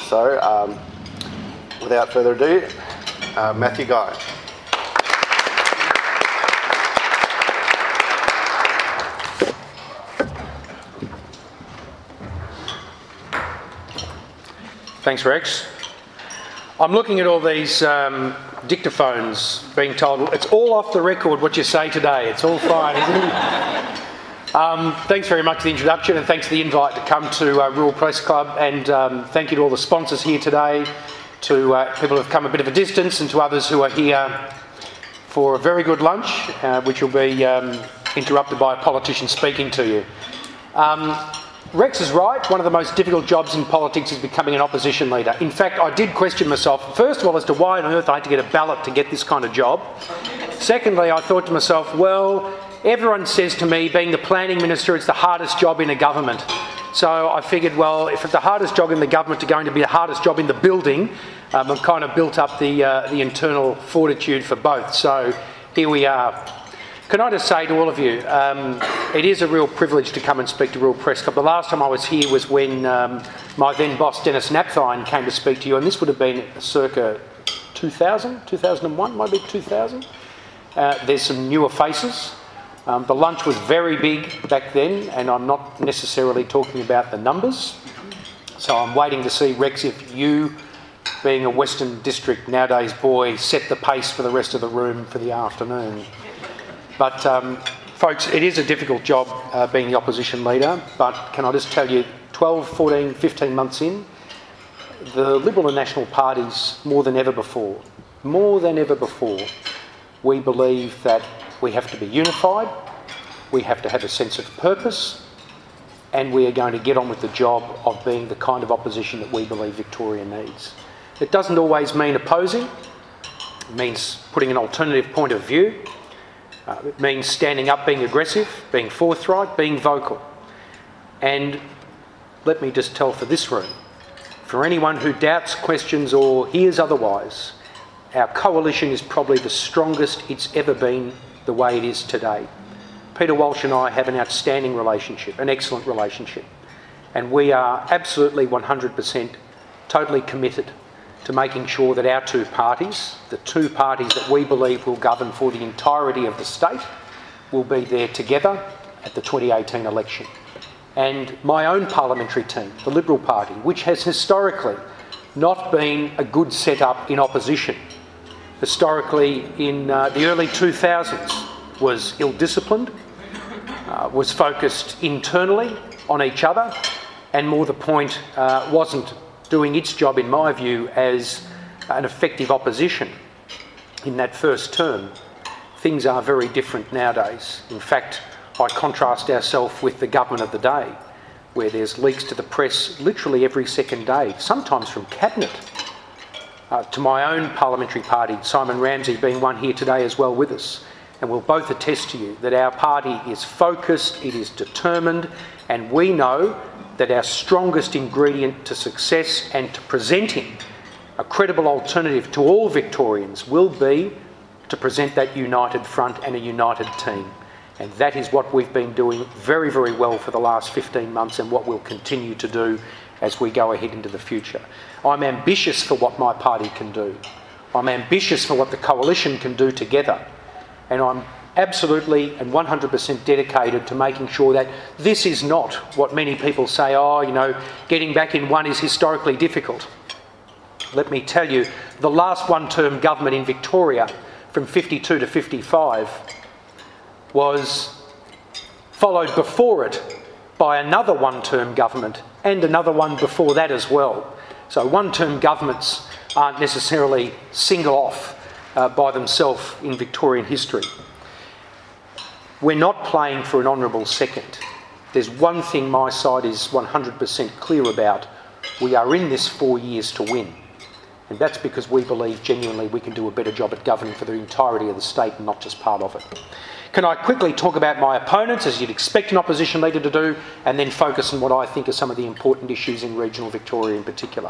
So, without further ado, Matthew Guy. Thanks, Rex. I'm looking at all these dictaphones being told it's all off the record what you say today. It's all fine, isn't it? Thanks very much for the introduction, and thanks for the invite to come to Rural Press Club, and thank you to all the sponsors here today, to people who have come a bit of a distance, and to others who are here for a very good lunch, which will be interrupted by a politician speaking to you. Rex is right. One of the most difficult jobs in politics is becoming an opposition leader. In fact, I did question myself, first of all, as to why on earth I had to get a ballot to get this kind of job. Secondly, I thought to myself, well, everyone says to me, being the planning minister, it's the hardest job in a government. So I figured, well, if it's the hardest job in the government, it's going to be the hardest job in the building. I've kind of built up the internal fortitude for both. So here we are. Can I just say to all of you, it is a real privilege to come and speak to Rural Press Club. The last time I was here was when my then boss, Dennis Napthine, came to speak to you, and this would have been circa 2000, 2001, maybe 2000. There's some newer faces. The lunch was very big back then, and I'm not necessarily talking about the numbers. So I'm waiting to see, Rex, if you, being a Western District nowadays boy, set the pace for the rest of the room for the afternoon. But folks, it is a difficult job being the opposition leader, but can I just tell you, 12, 14, 15 months in, the Liberal and National parties, more than ever before, we believe that we have to be unified, we have to have a sense of purpose, and we are going to get on with the job of being the kind of opposition that we believe Victoria needs. It doesn't always mean opposing, it means putting an alternative point of view. It means standing up, being aggressive, being forthright, being vocal. And let me just tell for this room, for anyone who doubts, questions or hears otherwise, our coalition is probably the strongest it's ever been the way it is today. Peter Walsh and I have an outstanding relationship, an excellent relationship, and we are absolutely 100% totally committed to making sure that our two parties, the two parties that we believe will govern for the entirety of the state, will be there together at the 2018 election. And my own parliamentary team, the Liberal Party, which has historically not been a good setup in opposition, historically in the early 2000s was ill-disciplined, was focused internally on each other, and more the point, wasn't doing its job, in my view, as an effective opposition in that first term. Things are very different nowadays. In fact, I contrast ourselves with the government of the day, where there's leaks to the press literally every second day, sometimes from Cabinet. To my own parliamentary party, Simon Ramsey being one here today as well with us, and we'll both attest to you that our party is focused, it is determined, and we know that our strongest ingredient to success and to presenting a credible alternative to all Victorians will be to present that united front and a united team. And that is what we've been doing very, very well for the last 15 months and what we'll continue to do as we go ahead into the future. I'm ambitious for what my party can do. I'm ambitious for what the coalition can do together. And I'm absolutely and 100% dedicated to making sure that this is not what many people say, oh, you know, getting back in one is historically difficult. Let me tell you, the last one-term government in Victoria from 52 to 55 was followed before it by another one-term government and another one before that as well. So one-term governments aren't necessarily single off by themselves in Victorian history. We're not playing for an honourable second. There's one thing my side is 100% clear about. We are in this 4 years to win. And that's because we believe genuinely we can do a better job at governing for the entirety of the state and not just part of it. Can I quickly talk about my opponents, as you'd expect an opposition leader to do, and then focus on what I think are some of the important issues in regional Victoria in particular.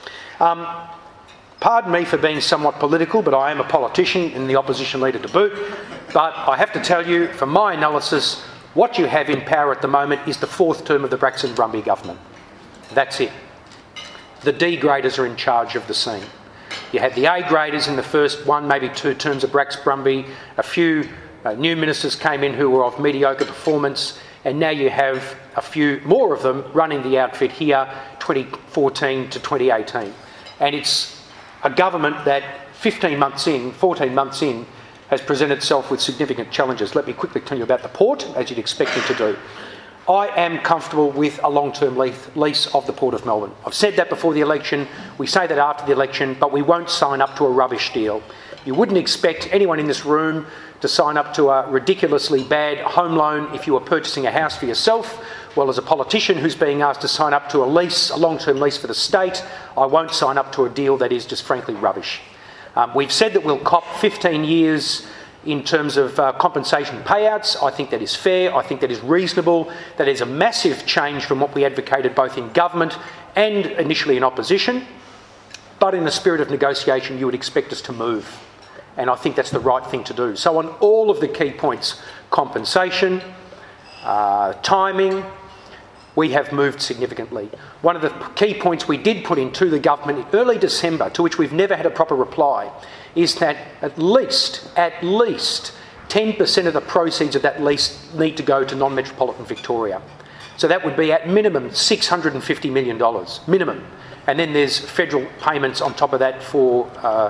Pardon me for being somewhat political, but I am a politician and the opposition leader to boot. But I have to tell you, from my analysis, what you have in power at the moment is the fourth term of the Braxton Brumby government. That's it. the D graders are in charge of the scene. You had the A graders in the first 1, maybe 2 terms of Brax Brumby. A few new ministers came in who were of mediocre performance, and now you have a few more of them running the outfit here, 2014 to 2018. And it's a government that 14 months in, has presented itself with significant challenges. Let me quickly tell you about the port, as you'd expect me to do. I am comfortable with a long-term lease of the Port of Melbourne. I've said that before the election, we say that after the election, but we won't sign up to a rubbish deal. You wouldn't expect anyone in this room to sign up to a ridiculously bad home loan if you were purchasing a house for yourself. Well, as a politician who's being asked to sign up to a lease, a long-term lease for the state, I won't sign up to a deal that is just frankly rubbish. We've said that we'll cop 15 years in terms of compensation payouts. I think that is fair. I think that is reasonable. That is a massive change from what we advocated both in government and initially in opposition. But in the spirit of negotiation, you would expect us to move. And I think that's the right thing to do. So on all of the key points, compensation, timing, we have moved significantly. One of the key points we did put into the government in early December, to which we've never had a proper reply, is that at least 10% of the proceeds of that lease need to go to non-metropolitan Victoria. So that would be at minimum $650 million, minimum. And then there's federal payments on top of that for,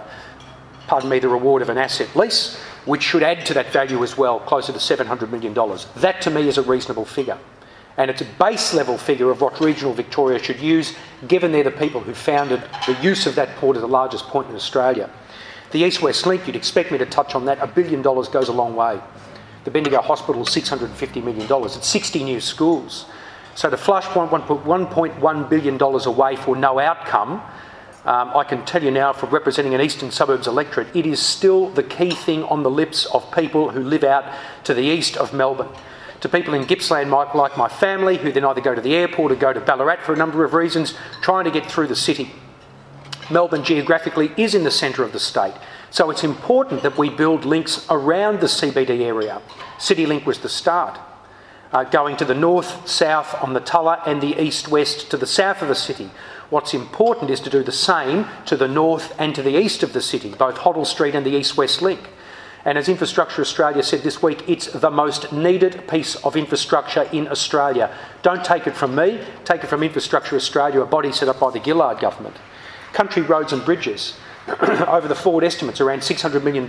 the reward of an asset lease, which should add to that value as well, closer to $700 million. That to me is a reasonable figure. And it's a base level figure of what regional Victoria should use, given they're the people who founded the use of that port as the largest port in Australia. The East-West Link, you'd expect me to touch on that. $1 billion goes a long way. The Bendigo Hospital is $650 million. It's 60 new schools. So to flush $1.1 billion away for no outcome, I can tell you now, from representing an eastern suburbs electorate, it is still the key thing on the lips of people who live out to the east of Melbourne. To people in Gippsland like my family, who then either go to the airport or go to Ballarat for a number of reasons, trying to get through the city. Melbourne geographically is in the centre of the state, so it's important that we build links around the CBD area. CityLink was the start, going to the north, south on the Tulla and the east-west to the south of the city. What's important is to do the same to the north and to the east of the city, both Hoddle Street and the east-west link. And as Infrastructure Australia said this week, it's the most needed piece of infrastructure in Australia. Don't take it from me, take it from Infrastructure Australia, a body set up by the Gillard government. Country Roads and Bridges, over the forward estimates, around $600 million.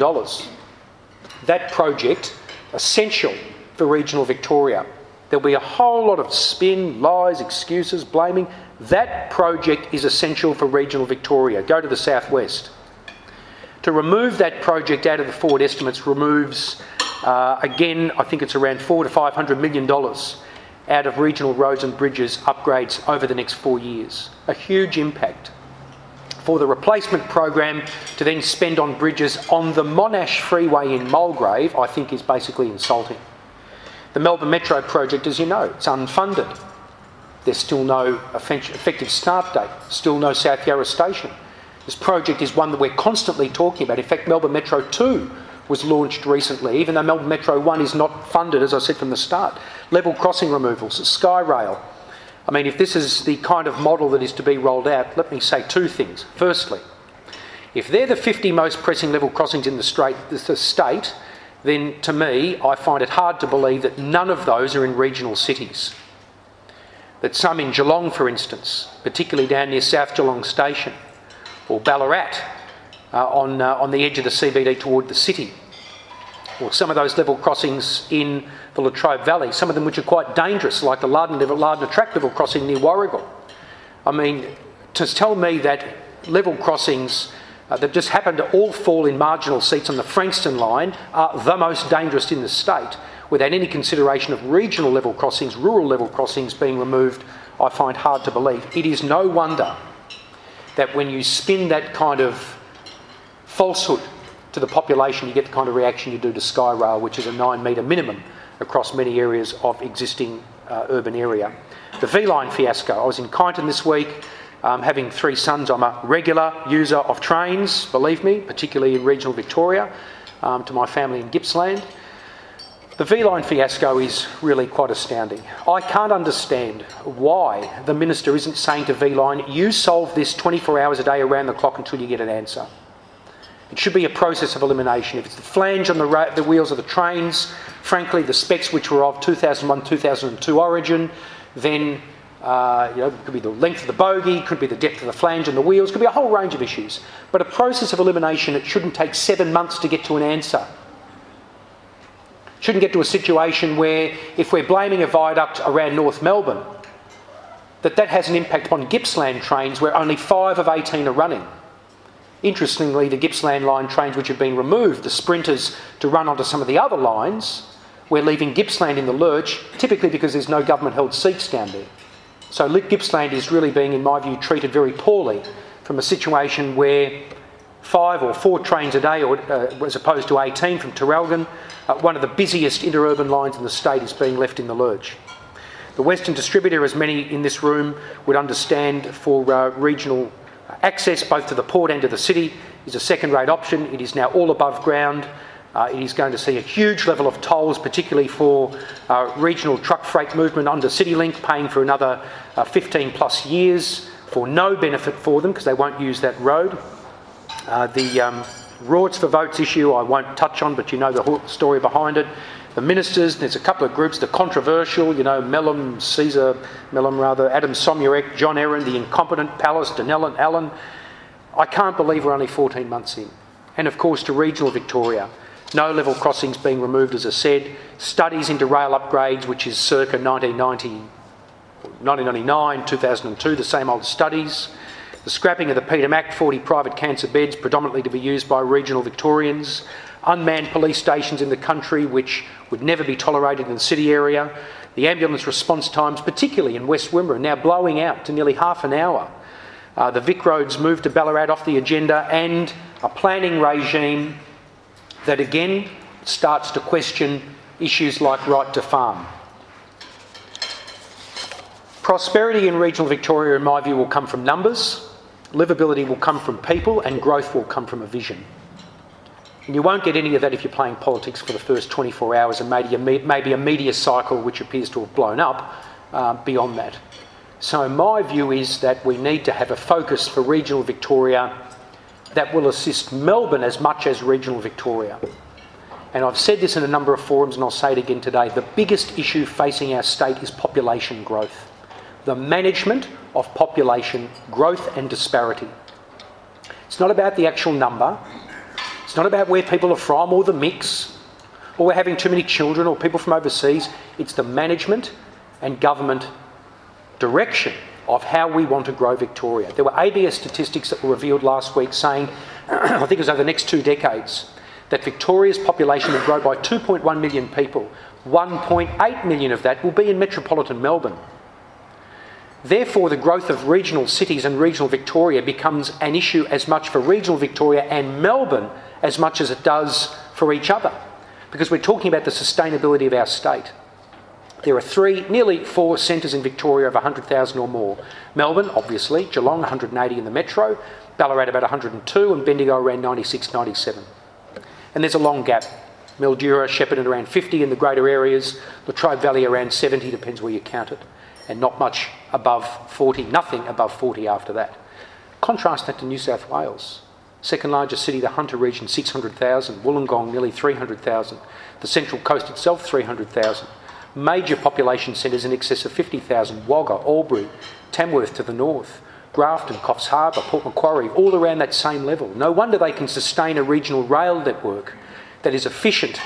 That project, essential for regional Victoria. There'll be a whole lot of spin, lies, excuses, blaming. That project is essential for regional Victoria. Go to the southwest. To remove that project out of the forward estimates removes, again, I think it's around $400 to $500 million out of regional roads and bridges upgrades over the next 4 years. A huge impact. For the replacement program to then spend on bridges on the Monash Freeway in Mulgrave, I think is basically insulting. The Melbourne Metro project, as you know, it's unfunded. There's still no effective start date, still no South Yarra station. This project is one that we're constantly talking about. In fact, Melbourne Metro 2 was launched recently, even though Melbourne Metro 1 is not funded, as I said from the start. Level crossing removals, Skyrail. I mean, if this is the kind of model that is to be rolled out, let me say two things. Firstly, if they're the 50 most pressing level crossings in the state, then to me, I find it hard to believe that none of those are in regional cities. That some in Geelong, for instance, particularly down near South Geelong Station, or Ballarat, on the edge of the CBD toward the city, or some of those level crossings in the Latrobe Valley, some of them which are quite dangerous, like the Lardner Track level crossing near Warragul. I mean, to tell me that level crossings that just happen to all fall in marginal seats on the Frankston line are the most dangerous in the state, without any consideration of regional level crossings, rural level crossings being removed, I find hard to believe. It is no wonder that when you spin that kind of falsehood to the population, you get the kind of reaction you do to Skyrail, which is a 9-metre minimum across many areas of existing urban area. The V-Line fiasco. I was in Kyneton this week, having 3 sons. I'm a regular user of trains, believe me, particularly in regional Victoria, to my family in Gippsland. The V-Line fiasco is really quite astounding. I can't understand why the Minister isn't saying to V-Line, you solve this 24 hours a day around the clock until you get an answer. It should be a process of elimination. If it's the flange on the wheels of the trains, frankly, the specs which were of 2001-2002 origin, then it could be the length of the bogie, could be the depth of the flange on the wheels, could be a whole range of issues. But a process of elimination, it shouldn't take 7 months to get to an answer. Shouldn't get to a situation where, if we're blaming a viaduct around North Melbourne, that has an impact upon Gippsland trains where only 5 of 18 are running. Interestingly, the Gippsland line trains which have been removed, the sprinters to run onto some of the other lines, we're leaving Gippsland in the lurch, typically because there's no government-held seats down there. So Gippsland is really being, in my view, treated very poorly from a situation where 5 or 4 trains a day, as opposed to 18 from Traralgon, one of the busiest interurban lines in the state is being left in the lurch. The Western Distributor, as many in this room would understand, for regional access both to the port and to the city, is a second-rate option. It is now all above ground. It is going to see a huge level of tolls, particularly for regional truck freight movement under CityLink, paying for another 15 plus years for no benefit for them because they won't use that road. The Rorts for Votes issue I won't touch on, but you know the story behind it. The ministers, there's a couple of groups, the controversial, Adam Somyurek, John Erin, the incompetent Pallas, Denellen, Allen. I can't believe we're only 14 months in. And of course to regional Victoria. No level crossings being removed, as I said. Studies into rail upgrades, which is circa 1999, 2002, the same old studies. The scrapping of the Peter Mac 40 private cancer beds, predominantly to be used by regional Victorians. Unmanned police stations in the country, which would never be tolerated in the city area. The ambulance response times, particularly in West Wimmera, are now blowing out to nearly half an hour. The Vic Roads move to Ballarat off the agenda, and a planning regime that again starts to question issues like right to farm. Prosperity in regional Victoria, in my view, will come from numbers. Livability will come from people, and growth will come from a vision. And you won't get any of that if you're playing politics for the first 24 hours and maybe a media cycle which appears to have blown up beyond that. So my view is that we need to have a focus for regional Victoria that will assist Melbourne as much as regional Victoria. And I've said this in a number of forums, and I'll say it again today, the biggest issue facing our state is population growth. The management of population growth and disparity. It's not about the actual number. It's not about where people are from or the mix, or we're having too many children or people from overseas. It's the management and government direction of how we want to grow Victoria. There were ABS statistics that were revealed last week saying, I think it was over the next 2 decades, that Victoria's population will grow by 2.1 million people. 1.8 million of that will be in metropolitan Melbourne. Therefore, the growth of regional cities and regional Victoria becomes an issue as much for regional Victoria and Melbourne as much as it does for each other, because we're talking about the sustainability of our state. There are nearly 4 centres in Victoria of 100,000 or more. Melbourne, obviously, Geelong 180 in the metro, Ballarat about 102, and Bendigo around 96, 97. And there's a long gap. Mildura, Shepparton around 50 in the greater areas, Latrobe Valley around 70, depends where you count it, and not much above 40, nothing above 40 after that. Contrast that to New South Wales. Second largest city, the Hunter region, 600,000. Wollongong, nearly 300,000. The Central Coast itself, 300,000. Major population centres in excess of 50,000. Wagga, Albury, Tamworth to the north, Grafton, Coffs Harbour, Port Macquarie, all around that same level. No wonder they can sustain a regional rail network that is efficient,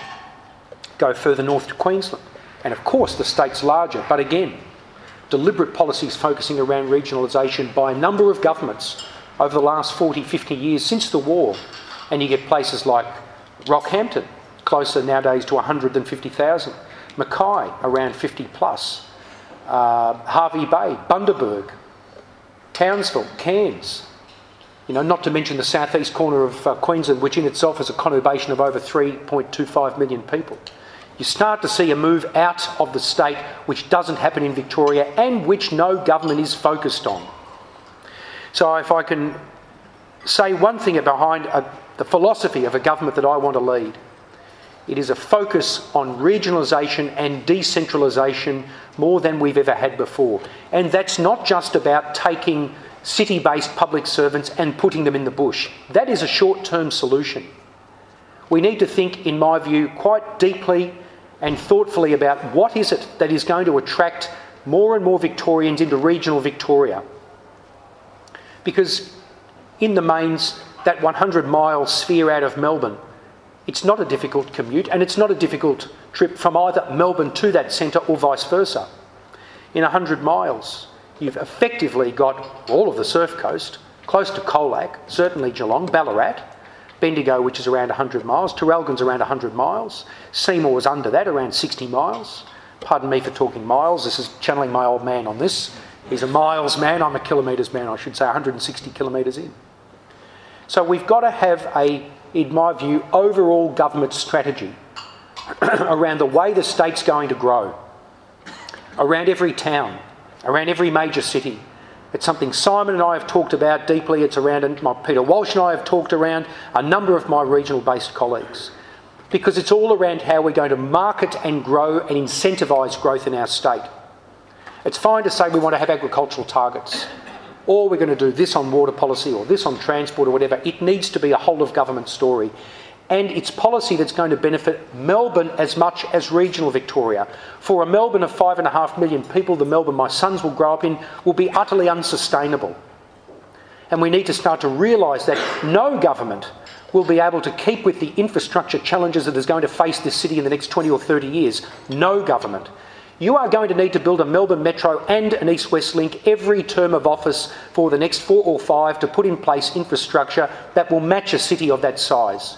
go further north to Queensland. And of course the state's larger, but again, deliberate policies focusing around regionalisation by a number of governments over the last 40, 50 years since the war. And you get places like Rockhampton, closer nowadays to 100 than 50,000. Mackay, around 50 plus. Hervey Bay, Bundaberg, Townsville, Cairns. Not to mention the southeast corner of Queensland, which in itself has a conurbation of over 3.25 million people. You start to see a move out of the state which doesn't happen in Victoria and which no government is focused on. So if I can say one thing behind the philosophy of a government that I want to lead, It is a focus on regionalisation and decentralisation more than we've ever had before. And that's not just about taking city-based public servants and putting them in the bush. That is a short-term solution. We need to think, in my view, quite deeply and thoughtfully about what is it that is going to attract more and more Victorians into regional Victoria. Because in the mains, that 100-mile sphere out of Melbourne, it's not a difficult commute, and it's not a difficult trip from either Melbourne to that centre or vice versa. In 100 miles, you've effectively got all of the Surf Coast, close to Colac, certainly Geelong, Ballarat, Bendigo, which is around 100 miles, Traralgon's around 100 miles, Seymour's under that, around 60 miles. Pardon me for talking miles, this is channeling my old man on this. He's a miles man, I'm a kilometres man, I should say 160 kilometres in. So we've got to have in my view, overall government strategy around the way the state's going to grow, around every town, around every major city. It's something Simon and I have talked about deeply. It's around, and Peter Walsh and I have talked around, a number of my regional-based colleagues, because it's all around how we're going to market and grow and incentivise growth in our state. It's fine to say we want to have agricultural targets, or we're going to do this on water policy or this on transport or whatever. It needs to be a whole-of-government story. And it's policy that's going to benefit Melbourne as much as regional Victoria. For a Melbourne of 5.5 million people, the Melbourne my sons will grow up in will be utterly unsustainable. And we need to start to realise that no government will be able to keep with the infrastructure challenges that is going to face this city in the next 20 or 30 years. No government. You are going to need to build a Melbourne Metro and an East-West link every term of office for the next 4 or 5 to put in place infrastructure that will match a city of that size.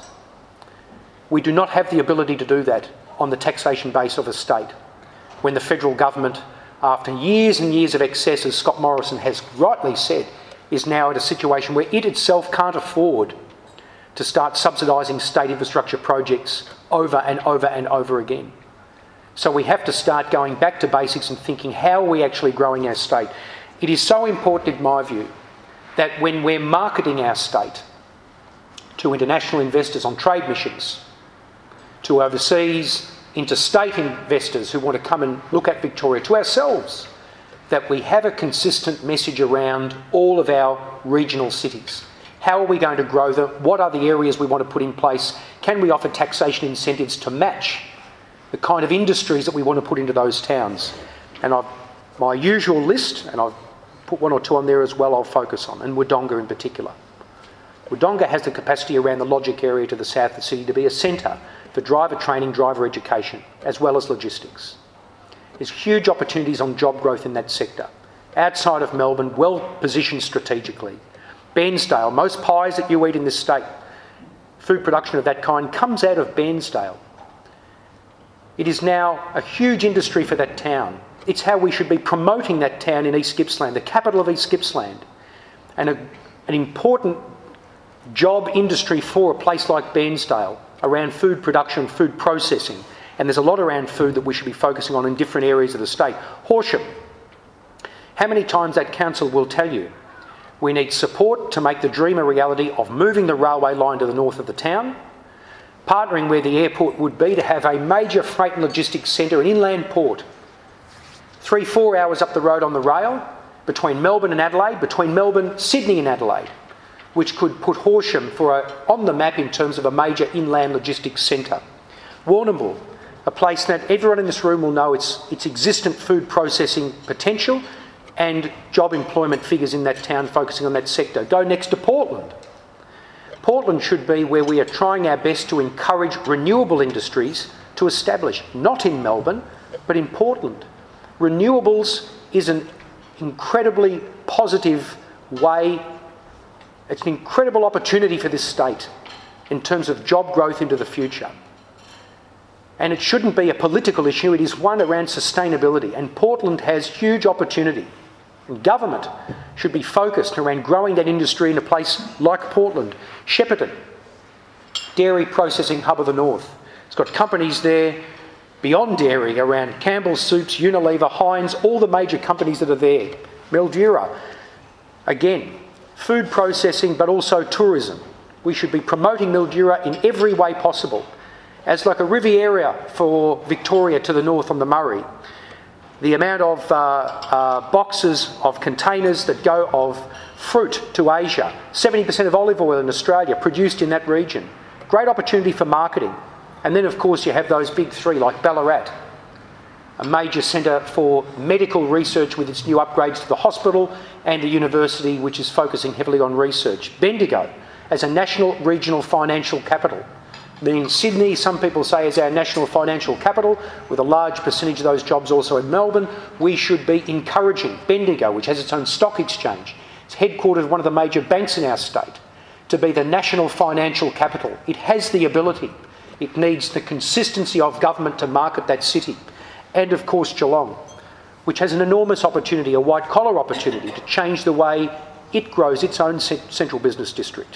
We do not have the ability to do that on the taxation base of a state, when the federal government, after years and years of excess, as Scott Morrison has rightly said, is now at a situation where it itself can't afford to start subsidising state infrastructure projects over and over and over again. So we have to start going back to basics and thinking, how are we actually growing our state? It is so important, in my view, that when we're marketing our state to international investors on trade missions, to overseas interstate investors who want to come and look at Victoria, to ourselves, that we have a consistent message around all of our regional cities. How are we going to grow them? What are the areas we want to put in place? Can we offer taxation incentives to match the kind of industries that we want to put into those towns? And my usual list, and I've put 1 or 2 on there as well, I'll focus on, and Wodonga in particular. Wodonga has the capacity around the Logic area to the south of the city to be a centre for driver training, driver education, as well as logistics. There's huge opportunities on job growth in that sector. Outside of Melbourne, well positioned strategically. Bairnsdale, most pies that you eat in this state, food production of that kind comes out of Bairnsdale. It is now a huge industry for that town. It's how we should be promoting that town in East Gippsland, the capital of East Gippsland, and an important job industry for a place like Bairnsdale around food production, food processing. And there's a lot around food that we should be focusing on in different areas of the state. Horsham. How many times that council will tell you we need support to make the dream a reality of moving the railway line to the north of the town, partnering where the airport would be to have a major freight and logistics centre, an inland port, 3-4 hours up the road on the rail, between Melbourne and Adelaide, between Melbourne, Sydney and Adelaide, which could put Horsham on the map in terms of a major inland logistics centre. Warrnambool, a place that everyone in this room will know its existent food processing potential and job employment figures in that town focusing on that sector. Go next to Portland. Portland should be where we are trying our best to encourage renewable industries to establish, not in Melbourne, but in Portland. Renewables is an incredibly positive way. It's an incredible opportunity for this state in terms of job growth into the future. And it shouldn't be a political issue, it is one around sustainability. And Portland has huge opportunity. And government should be focused around growing that industry in a place like Portland. Shepparton, dairy processing hub of the north. It's got companies there beyond dairy around Campbell's Soups, Unilever, Heinz, all the major companies that are there. Mildura, again, food processing but also tourism. We should be promoting Mildura in every way possible. as like a Riviera for Victoria to the north on the Murray. The amount of boxes of containers that go of fruit to Asia, 70% of olive oil in Australia produced in that region. Great opportunity for marketing. And then of course you have those big three like Ballarat, a major centre for medical research with its new upgrades to the hospital, and a university which is focusing heavily on research. Bendigo as a national regional financial capital. Being Sydney, some people say, is our national financial capital, with a large percentage of those jobs also in Melbourne. We should be encouraging Bendigo, which has its own stock exchange. It's headquartered one of the major banks in our state, to be the national financial capital. It has the ability. It needs the consistency of government to market that city. And of course Geelong, which has an enormous opportunity, a white-collar opportunity, to change the way it grows its own central business district.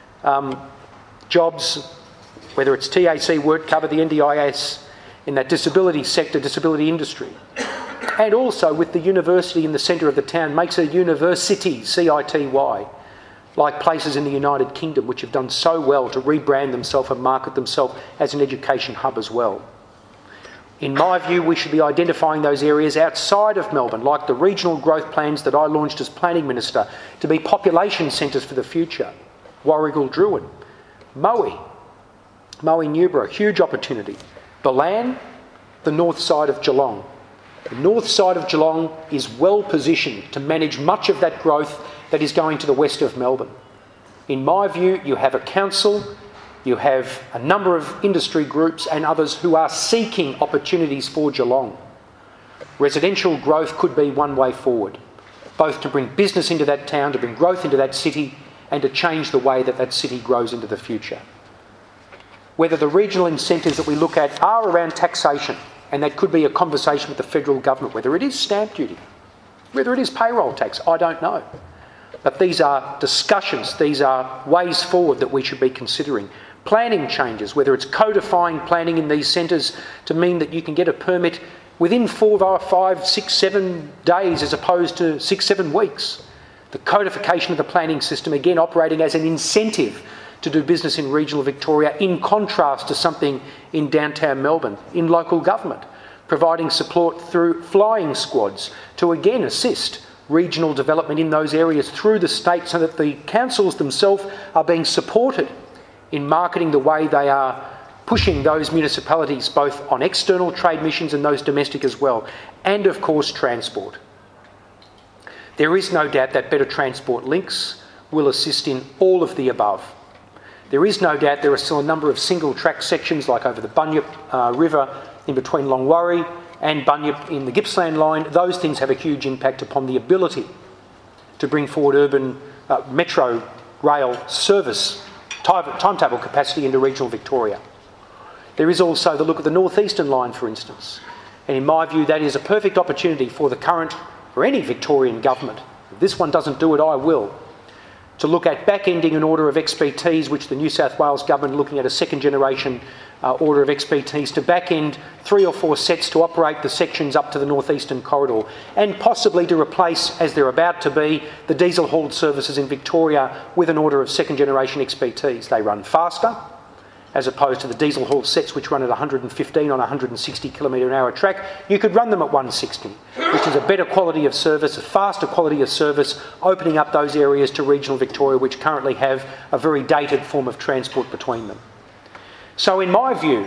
Jobs, whether it's TAC, WorkCover, the NDIS, in that disability sector, disability industry. And also with the university in the centre of the town, makes a university, C-I-T-Y, like places in the United Kingdom which have done so well to rebrand themselves and market themselves as an education hub as well. In my view, we should be identifying those areas outside of Melbourne, like the regional growth plans that I launched as Planning Minister, to be population centres for the future. Warragul, Druin, Moe Newborough, huge opportunity. Balan, the north side of Geelong. The north side of Geelong is well positioned to manage much of that growth that is going to the west of Melbourne. In my view, you have a council, you have a number of industry groups and others who are seeking opportunities for Geelong. Residential growth could be one way forward, both to bring business into that town, to bring growth into that city, and to change the way that that city grows into the future. Whether the regional incentives that we look at are around taxation, and that could be a conversation with the federal government, whether it is stamp duty, whether it is payroll tax, I don't know. But these are discussions, these are ways forward that we should be considering. Planning changes, whether it's codifying planning in these centres to mean that you can get a permit within 4, 5, 6, 7 days as opposed to 6, 7 weeks. The codification of the planning system, again, operating as an incentive to do business in regional Victoria, in contrast to something in downtown Melbourne, in local government, providing support through flying squads to again assist regional development in those areas through the state, so that the councils themselves are being supported in marketing the way they are pushing those municipalities both on external trade missions and those domestic as well. And of course transport. There is no doubt that better transport links will assist in all of the above. There is no doubt there are still a number of single track sections, like over the Bunyip River in between Longwarry and Bunyip in the Gippsland line. Those things have a huge impact upon the ability to bring forward urban metro rail service timetable capacity into regional Victoria. There is also the look at the northeastern line, for instance. And in my view, that is a perfect opportunity for the current, or any Victorian government. If this one doesn't do it, I will. To look at back-ending an order of XPTs, which the New South Wales government are looking at a second generation order of XPTs to back-end 3 or 4 sets to operate the sections up to the northeastern corridor, and possibly to replace, as they're about to be, the diesel hauled services in Victoria with an order of second generation XPTs. They run faster, as opposed to the diesel hauled sets which run at 115 on a 160 km/h track. You could run them at 160, which is a better quality of service, a faster quality of service, opening up those areas to regional Victoria which currently have a very dated form of transport between them. So in my view,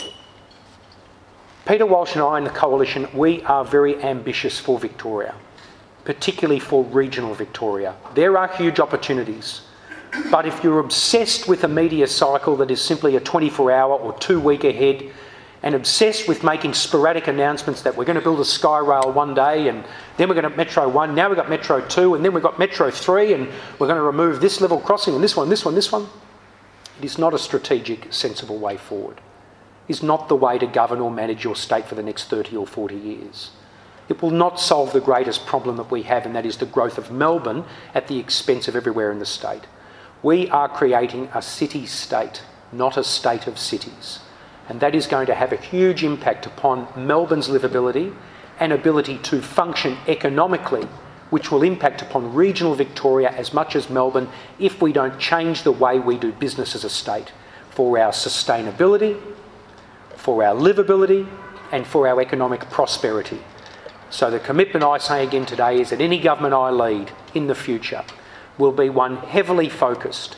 Peter Walsh and I and the Coalition, we are very ambitious for Victoria, particularly for regional Victoria. There are huge opportunities. But if you're obsessed with a media cycle that is simply a 24-hour or 2-week ahead, and obsessed with making sporadic announcements that we're going to build a Skyrail one day, and then we're going to Metro 1, now we've got Metro 2, and then we've got Metro 3, and we're going to remove this level crossing, and this one, this one, this one. It is not a strategic, sensible way forward. It is not the way to govern or manage your state for the next 30 or 40 years. It will not solve the greatest problem that we have, and that is the growth of Melbourne at the expense of everywhere in the state. We are creating a city-state, not a state of cities. And that is going to have a huge impact upon Melbourne's livability and ability to function economically, which will impact upon regional Victoria as much as Melbourne if we don't change the way we do business as a state for our sustainability, for our livability and for our economic prosperity. So the commitment I say again today is that any government I lead in the future will be one heavily focused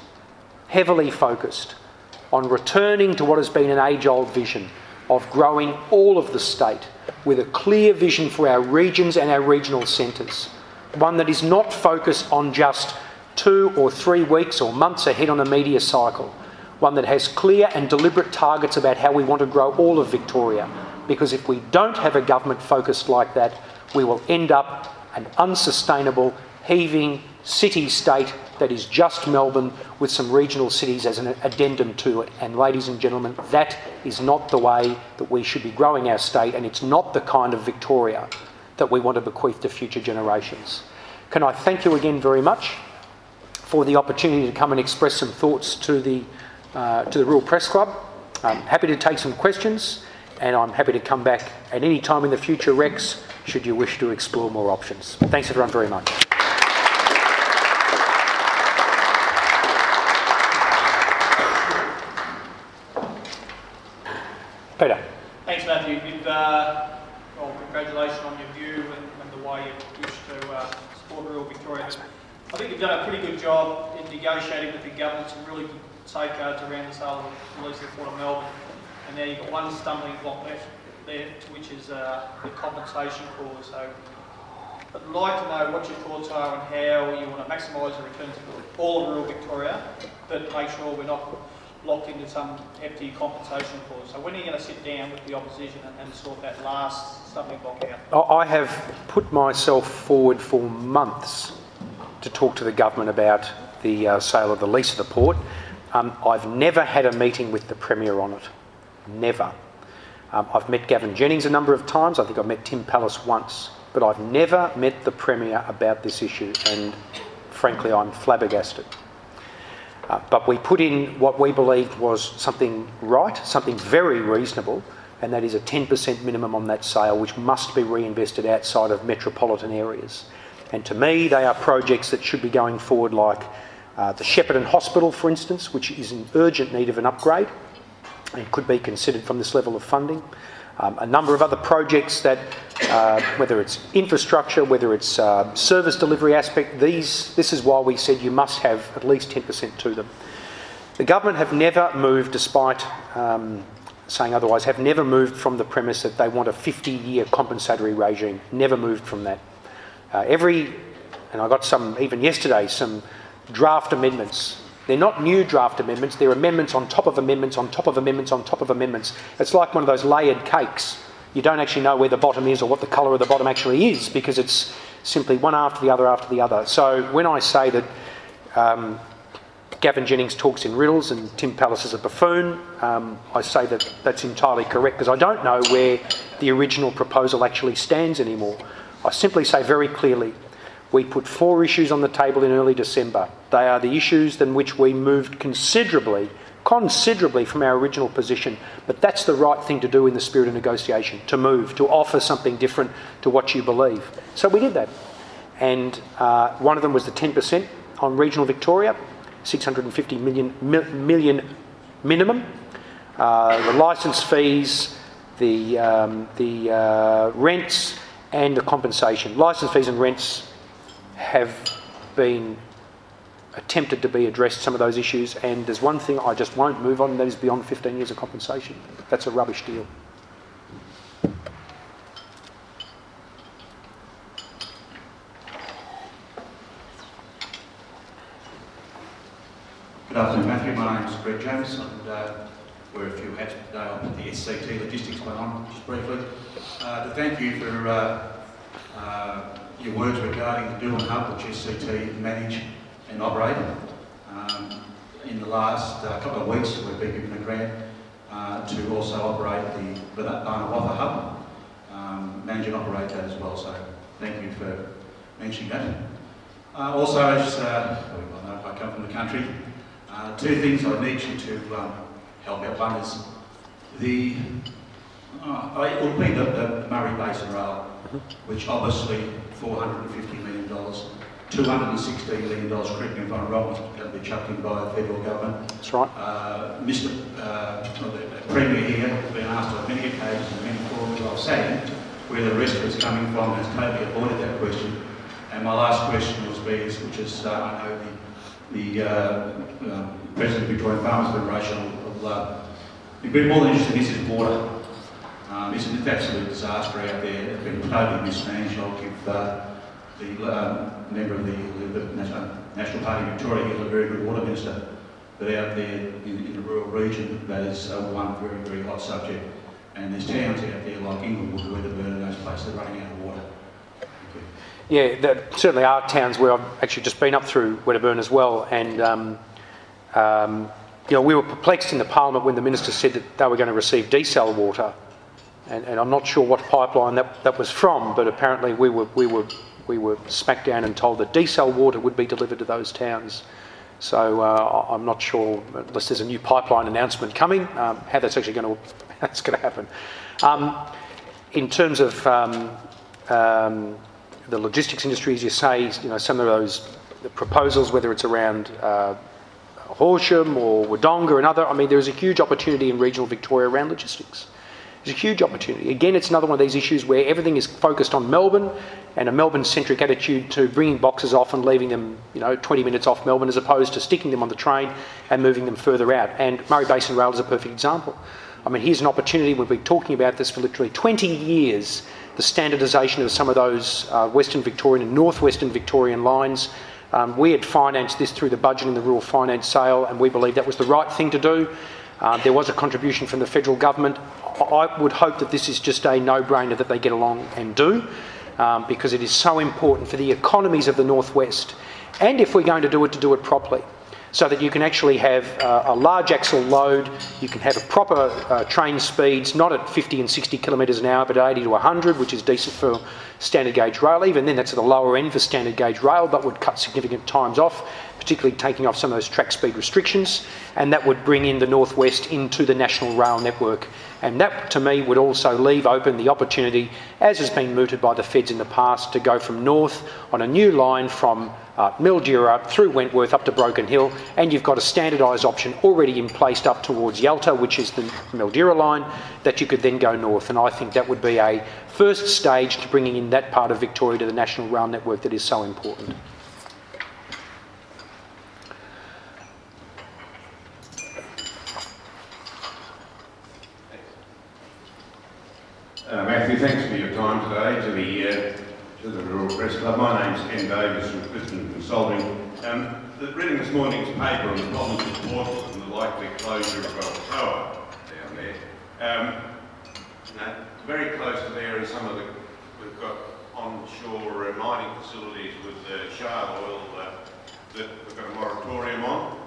on returning to what has been an age-old vision of growing all of the state with a clear vision for our regions and our regional centres. One that is not focused on just 2 or 3 weeks or months ahead on a media cycle. One that has clear and deliberate targets about how we want to grow all of Victoria. Because if we don't have a government focused like that, we will end up an unsustainable, heaving city-state that is just Melbourne with some regional cities as an addendum to it. And ladies and gentlemen, that is not the way that we should be growing our state, and it's not the kind of Victoria that we want to bequeath to future generations. Can I thank you again very much for the opportunity to come and express some thoughts to the Rural Press Club. I'm happy to take some questions, and I'm happy to come back at any time in the future, Rex, should you wish to explore more options. Thanks everyone very much. Peter. Thanks, Matthew. Congratulations on your view and the way you wish to support rural Victoria. I think you've done a pretty good job in negotiating with the government some really good safeguards around the sale of the lease of Port of Melbourne. And now you've got one stumbling block left there, which is the compensation clause. So I'd like to know what your thoughts are on how you want to maximise the returns for all of rural Victoria, but make sure we're not locked into some hefty compensation clause. So when are you going to sit down with the opposition and sort that last stumbling block out? I have put myself forward for months to talk to the government about the sale of the lease of the port. I've never had a meeting with the Premier on it. Never. I've met Gavin Jennings a number of times. I think I've met Tim Pallas once. But I've never met the Premier about this issue, and frankly I'm flabbergasted. But we put in what we believed was something right, something very reasonable, and that is a 10% minimum on that sale, which must be reinvested outside of metropolitan areas. And to me, they are projects that should be going forward, like the Shepparton Hospital, for instance, which is in urgent need of an upgrade and could be considered from this level of funding. A number of other projects that, whether it's infrastructure, whether it's service delivery aspect, this is why we said you must have at least 10% to them. The government have never moved, despite saying otherwise, have never moved from the premise that they want a 50-year compensatory regime. Never moved from that. And I got some, even yesterday, some draft amendments. They're not new draft amendments, they're amendments on top of amendments on top of amendments on top of amendments. It's like one of those layered cakes. You don't actually know where the bottom is or what the colour of the bottom actually is, because it's simply one after the other after the other. So when I say that Gavin Jennings talks in riddles and Tim Pallas is a buffoon, I say that that's entirely correct, because I don't know where the original proposal actually stands anymore. I simply say very clearly, we put 4 issues on the table in early December. They are the issues in which we moved considerably from our original position. But that's the right thing to do in the spirit of negotiation, to move, to offer something different to what you believe. So we did that. And one of them was the 10% on regional Victoria, 650 million minimum. The licence fees, the rents and the compensation. Licence fees and rents have been attempted to be addressed, some of those issues, and there's one thing I just won't move on, and that is beyond 15 years of compensation. That's a rubbish deal. Good afternoon, Matthew. My name is Brett James, and wear a few hats today. I'm at the SCT Logistics went on just briefly. To thank you for your words regarding the Doolan Hub, which SCT manage and operate. In the last couple of weeks, we've been given a grant to also operate the Barnawatha Hub, manage and operate that as well. So thank you for mentioning that. Also, as I know I come from the country, 2 things I need you to help out. One is it will be the Murray Basin Rail, which obviously $450 million. $216 million, correct me if I'm wrong, is going to be chucked in by the federal government. That's right. The Premier here has been asked on many occasions and many forums I've sat in where the rest was coming from and has totally avoided that question. And my last question was which is I know the President of the Victorian Farmers Federation will be very more than interested in this is water. It's an absolute disaster out there. It's been totally mismanaged. I'll give the member of the National Party of Victoria, he's a very good water minister, but out there in the rural region, that is one very, very hot subject. And there's towns out there like Inglewood, Wedderburn, and those places that are running out of water. Yeah, there certainly are towns where I've actually just been up through Wedderburn as well, and we were perplexed in the Parliament when the Minister said that they were going to receive desal water, and I'm not sure what pipeline that was from, but apparently we were smacked down and told that desal water would be delivered to those towns. So I'm not sure, unless there's a new pipeline announcement coming, how that's actually going to happen. In terms of the logistics industry, as you say, some of those proposals, whether it's around Horsham or Wodonga and other, there's a huge opportunity in regional Victoria around logistics. There's a huge opportunity. Again, it's another one of these issues where everything is focused on Melbourne and a Melbourne-centric attitude to bringing boxes off and leaving them, 20 minutes off Melbourne, as opposed to sticking them on the train and moving them further out. And Murray Basin Rail is a perfect example. Here's an opportunity. We've been talking about this for literally 20 years, the standardisation of some of those Western Victorian and Northwestern Victorian lines. We had financed this through the budget and the rural finance sale, and we believe that was the right thing to do. There was a contribution from the federal government. I would hope that this is just a no-brainer that they get along and do, because it is so important for the economies of the Northwest, and if we're going to do it properly, so that you can actually have a large axle load, you can have a proper train speeds, not at 50 and 60 kilometres an hour, but at 80 to 100, which is decent for standard gauge rail. Even then, that's at the lower end for standard gauge rail, but would cut significant times off, particularly taking off some of those track speed restrictions, and that would bring in the Northwest into the national rail network. And that, to me, would also leave open the opportunity, as has been mooted by the feds in the past, to go from north on a new line from Mildura through Wentworth up to Broken Hill, and you've got a standardised option already in place up towards Yalta, which is the Mildura line, that you could then go north. And I think that would be a first stage to bringing in that part of Victoria to the national rail network that is so important. Matthew, thanks for your time today to the Rural Press Club. My name's Ken Davis from Clifton Consulting. Reading this morning's paper on the problems with Portland and the likely closure of Alcoa down there. Very close to there is some of we've got onshore mining facilities with shale oil that we've got a moratorium on.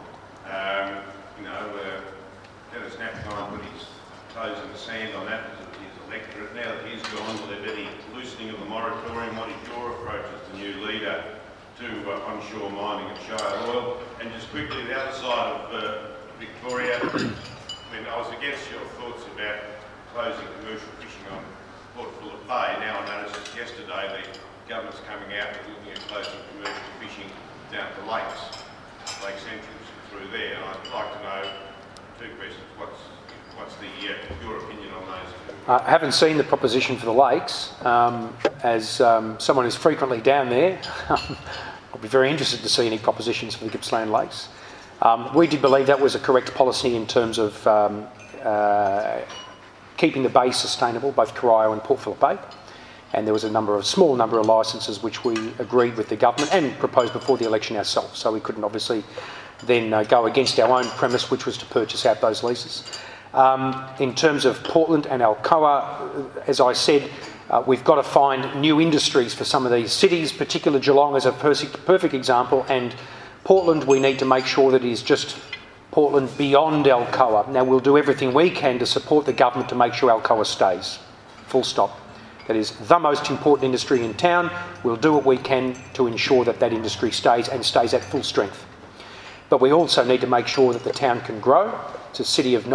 Dennis Napthine put his toes in the sand on that because of his electorate. Now that he's gone, will there be any loosening of the moratorium? What is your approach as the new leader to onshore mining of shale oil? And just quickly, the other side of Victoria, I was against your thoughts about closing commercial fishing on Port Phillip Bay. Now I noticed yesterday the government's coming out and looking at closing commercial fishing down to lakes, Lakes Entrance through there. And I'd like to know two questions. What's your opinion on those two? I haven't seen the proposition for the lakes. As someone who's frequently down there, I'll be very interested to see any propositions for the Gippsland Lakes. We did believe that was a correct policy in terms of keeping the bay sustainable, both Corio and Port Phillip Bay. And there was a small number of licences which we agreed with the government and proposed before the election ourselves. So we couldn't obviously then go against our own premise, which was to purchase out those leases. In terms of Portland and Alcoa, as I said, we've got to find new industries for some of these cities, particularly Geelong is a perfect example, and Portland, we need to make sure that it is just Portland beyond Alcoa. Now, we'll do everything we can to support the government to make sure Alcoa stays, full stop. That is the most important industry in town. We'll do what we can to ensure that that industry stays and stays at full strength. But we also need to make sure that the town can grow. It's a city of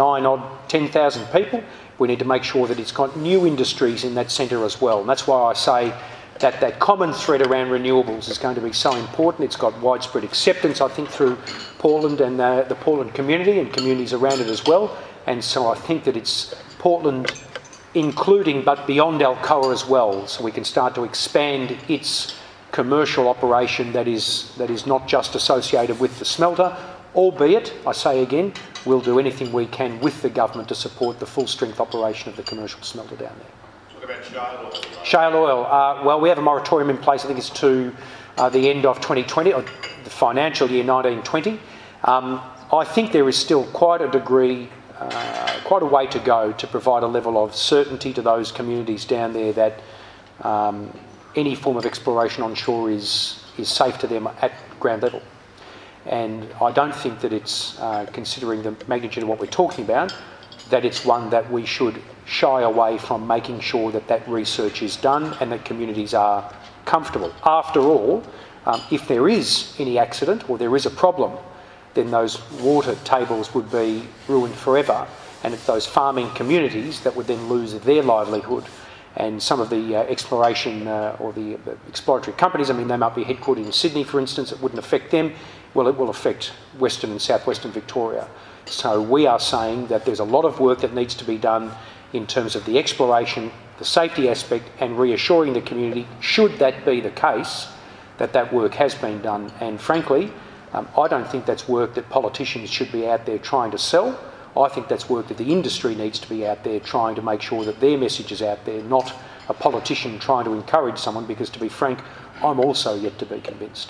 10,000 people. We need to make sure that it's got new industries in that centre as well. And that's why I say that common thread around renewables is going to be so important. It's got widespread acceptance, I think, through Portland and the Portland community and communities around it as well. And so I think that it's Portland including but beyond Alcoa as well, so we can start to expand its commercial operation that is not just associated with the smelter, albeit, I say again, we'll do anything we can with the government to support the full strength operation of the commercial smelter down there. What about shale oil? Shale oil, well, we have a moratorium in place, I think it's to the end of 2020, or the financial year 1920. I think there is still quite a degree, quite a way to go to provide a level of certainty to those communities down there that any form of exploration onshore is safe to them at ground level. And I don't think that it's, considering the magnitude of what we're talking about, that it's one that we should shy away from making sure that that research is done and that communities are comfortable. After all, if there is any accident or there is a problem, then those water tables would be ruined forever, and it's those farming communities that would then lose their livelihood. And some of the exploration or the exploratory companies, I mean, they might be headquartered in Sydney, for instance, it wouldn't affect them. Well, it will affect Western and Southwestern Victoria. So we are saying that there's a lot of work that needs to be done in terms of the exploration, the safety aspect, and reassuring the community, should that be the case, that that work has been done. And frankly, I don't think that's work that politicians should be out there trying to sell. I think that's work that the industry needs to be out there trying to make sure that their message is out there, not a politician trying to encourage someone, because to be frank, I'm also yet to be convinced.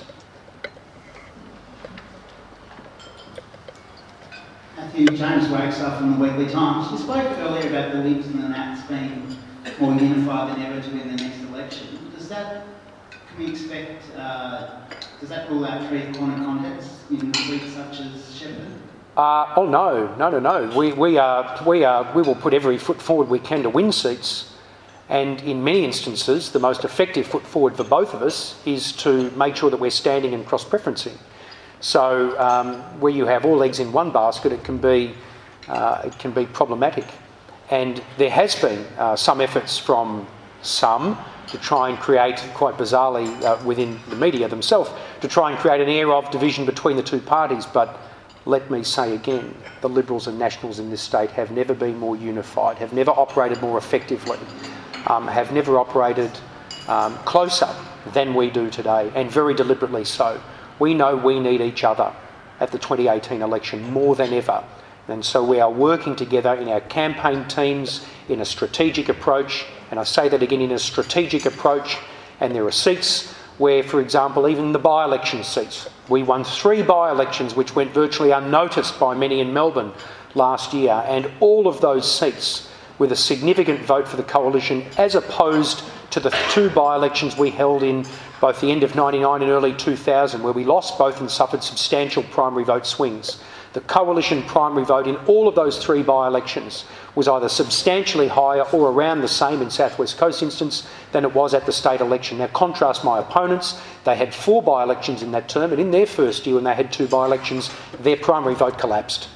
Matthew, James Wagstaff from the Weekly Times. You spoke earlier about the Libs and the Nats being more unified than ever to win the next election. Does that, can we expect, does that rule out three corner contests in seats such as Shepparton? Oh no. We will put every foot forward we can to win seats, and in many instances, the most effective foot forward for both of us is to make sure that we're standing and cross-preferencing. So where you have all eggs in one basket, it can be problematic. And there has been some efforts from some to try and create, quite bizarrely within the media themselves, to try and create an air of division between the two parties. But let me say again, the Liberals and Nationals in this state have never been more unified, have never operated more effectively, have never operated closer than we do today, and very deliberately so. We know we need each other at the 2018 election more than ever. And so we are working together in our campaign teams in a strategic approach, and I say that again, in a strategic approach. And there are seats where, for example, even the by-election seats, we won 3 by-elections which went virtually unnoticed by many in Melbourne last year, and all of those seats with a significant vote for the coalition, as opposed to the 2 by-elections we held in both the end of 99 and early 2000, where we lost both and suffered substantial primary vote swings. The coalition primary vote in all of those 3 by-elections was either substantially higher or around the same in South West Coast instance than it was at the state election. Now contrast my opponents, they had 4 by-elections in that term, and in their first year when they had 2 by-elections, their primary vote collapsed.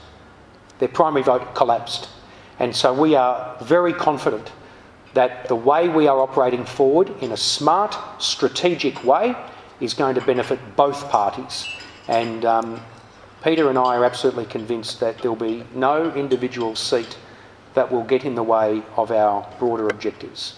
And so we are very confident that the way we are operating forward in a smart, strategic way is going to benefit both parties. And Peter and I are absolutely convinced that there will be no individual seat that will get in the way of our broader objectives.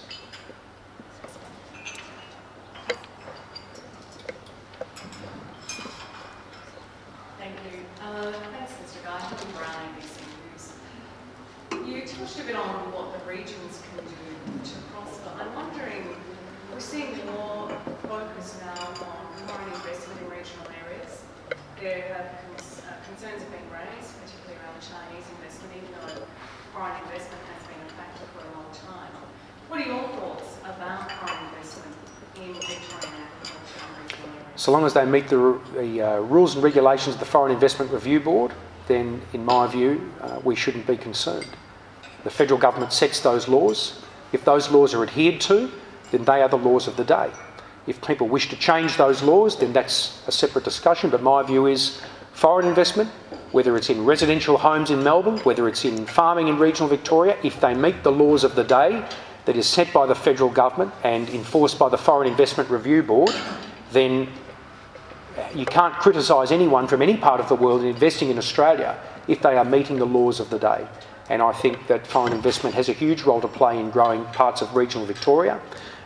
Thank you. Thanks, Mr. Guy. I'm Brian, ABC News. You touched a bit on what the regions can do to prosper. I'm wondering, we're seeing more focus now on foreign investment in regional areas. There have concerns have been raised, particularly around Chinese investment, even though foreign investment has been a factor for a long time. What are your thoughts about foreign investment in Victorian agriculture and regional areas? So long as they meet the rules and regulations of the Foreign Investment Review Board, then in my view, we shouldn't be concerned. The federal government sets those laws. If those laws are adhered to, then they are the laws of the day. If people wish to change those laws, then that's a separate discussion, but my view is foreign investment, whether it's in residential homes in Melbourne, whether it's in farming in regional Victoria, if they meet the laws of the day, that is set by the federal government and enforced by the Foreign Investment Review Board, then you can't criticise anyone from any part of the world in investing in Australia if they are meeting the laws of the day. And I think that foreign investment has a huge role to play in growing parts of regional Victoria.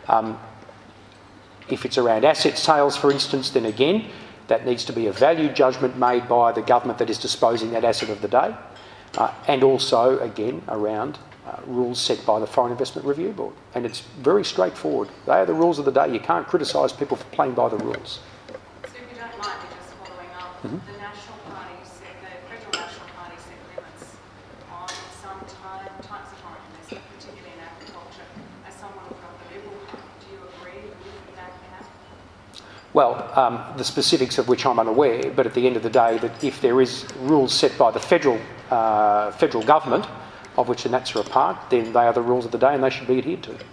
If it's around asset sales, for instance, then again, that needs to be a value judgment made by the government that is disposing that asset of the day. And also, again, around rules set by the Foreign Investment Review Board. And it's very straightforward. They are the rules of the day. You can't criticise people for playing by the rules. So if you don't mind me just following up, the National Party set, the Federal National Party set limits on some types of foreign investment, particularly in agriculture. As someone from the Liberal Party, do you agree with that now? Well, the specifics of which I'm unaware, but at the end of the day, that if there is rules set by the federal government, of which the Nats are a part, then they are the rules of the day and they should be adhered to.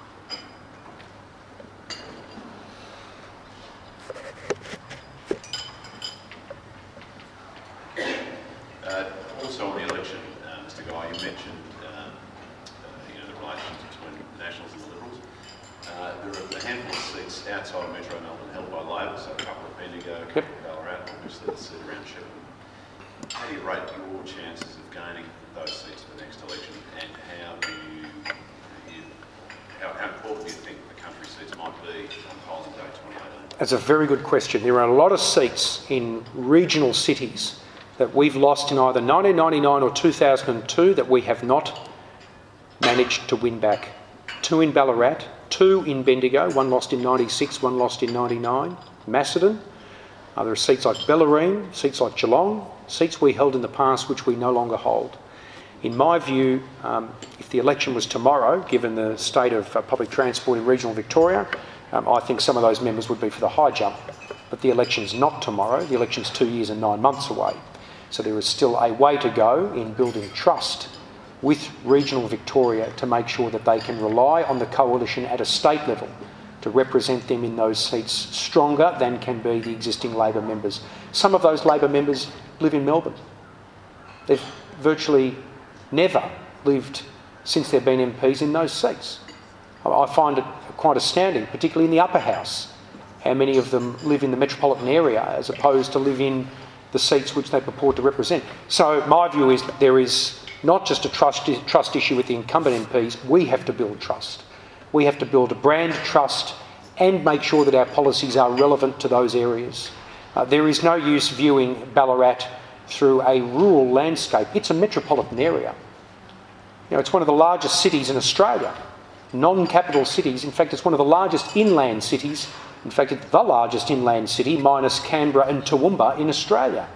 Also on the election, Mr. Guy, you mentioned the relations between the Nationals and the Liberals. There are a handful of seats outside of Metro Melbourne held by Labor, so a couple of Bendigo, a couple of Ballarat, obviously the seat around Shepparton. How do you rate your chances of gaining those seats for the next election, and how important do you think the country seats might be on polling day 2018? That's a very good question. There are a lot of seats in regional cities that we've lost in either 1999 or 2002 that we have not managed to win back. 2 in Ballarat, 2 in Bendigo, 1 lost in 96, 1 lost in 99. Macedon. There are seats like Bellarine, seats like Geelong, seats we held in the past which we no longer hold. In my view, if the election was tomorrow, given the state of public transport in regional Victoria, I think some of those members would be for the high jump. But the election's not tomorrow, the election's 2 years and 9 months away. So there is still a way to go in building trust with regional Victoria to make sure that they can rely on the coalition at a state level to represent them in those seats stronger than can be the existing Labor members. Some of those Labor members live in Melbourne. They've virtually never lived since they've been MPs in those seats. I find it quite astounding, particularly in the upper house, how many of them live in the metropolitan area as opposed to live in the seats which they purport to represent. So my view is that there is not just a trust issue with the incumbent MPs, we have to build trust. We have to build a brand trust and make sure that our policies are relevant to those areas. There is no use viewing Ballarat through a rural landscape. It's a metropolitan area. It's one of the largest cities in Australia, non-capital cities. In fact, it's one of the largest inland cities. In fact, it's the largest inland city, minus Canberra and Toowoomba in Australia.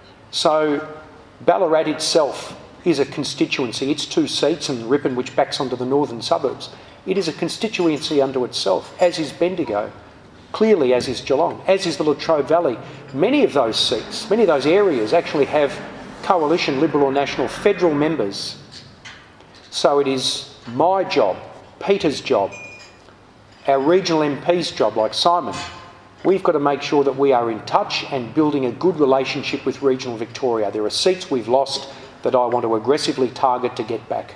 So Ballarat itself is a constituency. It's 2 seats and Ripon, which backs onto the northern suburbs. It is a constituency unto itself, as is Bendigo, clearly as is Geelong, as is the Latrobe Valley. Many of those seats, many of those areas actually have coalition, Liberal or National, federal members. So it is my job, Peter's job, our regional MP's job, like Simon. We've got to make sure that we are in touch and building a good relationship with regional Victoria. There are seats we've lost that I want to aggressively target to get back.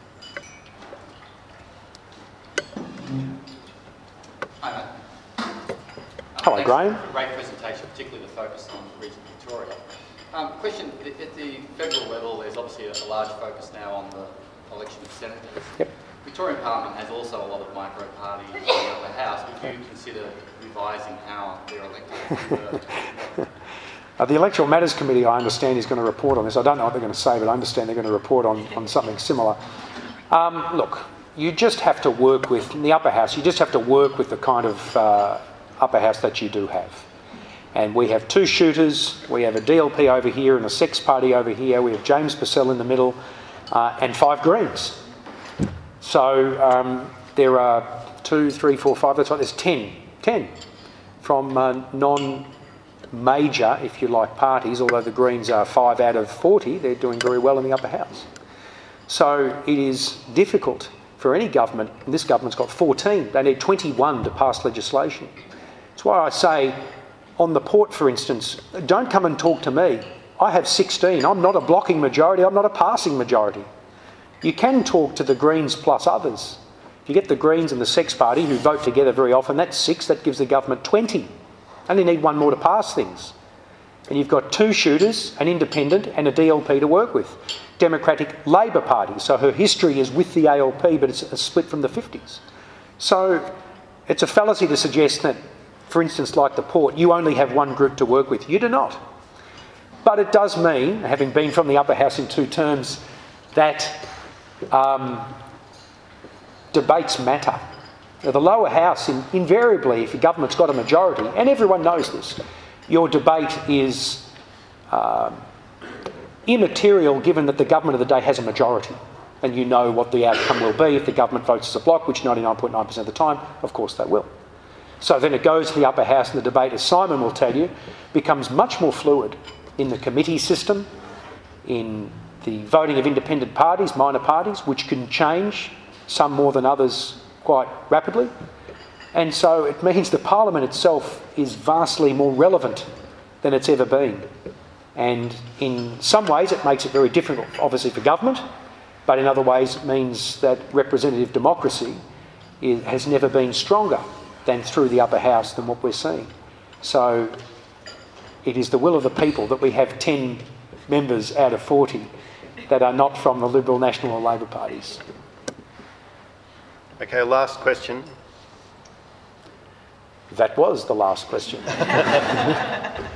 Hello, Graham. Great presentation, particularly the focus on regional Victoria. Question, at the federal level, there's obviously a large focus now on the election of senators. Yep. Victorian Parliament has also a lot of micro-parties in the upper house. Would you consider revising how they're elected? The Electoral Matters Committee, I understand, is going to report on this. I don't know what they're going to say, but I understand they're going to report on something similar. Look, you just have to work with, in the upper house, you just have to work with the kind of upper house that you do have. And we have 2 shooters, we have a DLP over here and a sex party over here, we have James Purcell in the middle, and 5 Greens. So there are 2, 3, 4, 5, that's right, there's 10 from non-major, if you like, parties, although the Greens are 5 out of 40, they're doing very well in the upper house. So it is difficult for any government, and this government's got 14, they need 21 to pass legislation. That's why I say, on the port, for instance, don't come and talk to me. I have 16. I'm not a blocking majority. I'm not a passing majority. You can talk to the Greens plus others. If you get the Greens and the Sex Party, who vote together very often, that's 6, that gives the government 20. Only need one more to pass things. And you've got 2 shooters, an independent and a DLP to work with. Democratic Labor Party, so her history is with the ALP, but it's a split from the 50s. So it's a fallacy to suggest that, for instance, like the Port, you only have one group to work with. You do not. But it does mean, having been from the upper house in 2 terms, that debates matter. Now, the lower house, invariably, if your government's got a majority, and everyone knows this, your debate is immaterial given that the government of the day has a majority. And you know what the outcome will be if the government votes as a block, which 99.9% of the time, of course, they will. So then it goes to the upper house, and the debate, as Simon will tell you, becomes much more fluid in the committee system, in the voting of independent parties, minor parties, which can change, some more than others, quite rapidly. And so it means the Parliament itself is vastly more relevant than it's ever been. And in some ways it makes it very difficult, obviously, for government, but in other ways it means that representative democracy has never been stronger than through the upper house than what we're seeing. So it is the will of the people that we have 10 members out of 40 that are not from the Liberal, National or Labor parties. Okay, last question. That was the last question.